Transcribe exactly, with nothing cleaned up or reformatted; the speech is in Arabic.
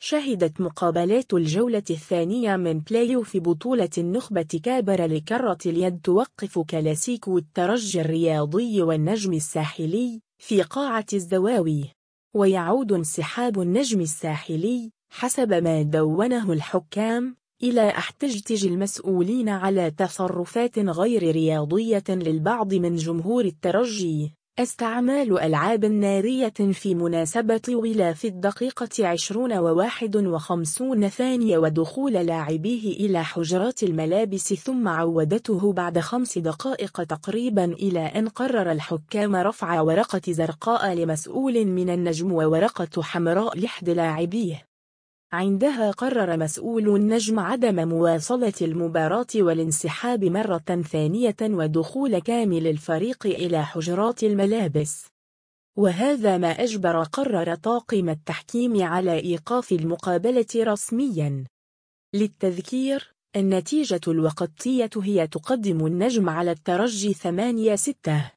شهدت مقابلات الجولة الثانية من بلاي أوف بطولة النخبة كابر لكرة اليد توقف كلاسيكو الترجي الرياضي والنجم الساحلي في قاعة الزواوي، ويعود انسحاب النجم الساحلي حسب ما دونه الحكام إلى احتجاج المسؤولين على تصرفات غير رياضية للبعض من جمهور الترجي. استعمال ألعاب نارية في مناسبة ولا في الدقيقة عشرون وواحد وخمسون ثانية ودخول لاعبيه إلى حجرات الملابس ثم عودته بعد خمس دقائق تقريبا إلى أن قرر الحكام رفع ورقة زرقاء لمسؤول من النجم وورقة حمراء لأحد لاعبيه. عندها قرر مسؤول النجم عدم مواصلة المباراة والانسحاب مرة ثانية ودخول كامل الفريق إلى حجرات الملابس، وهذا ما أجبر قرر طاقم التحكيم على إيقاف المقابلة رسميا. للتذكير، النتيجة الوقتية هي تقدم النجم على الترجي ثمانية ستة.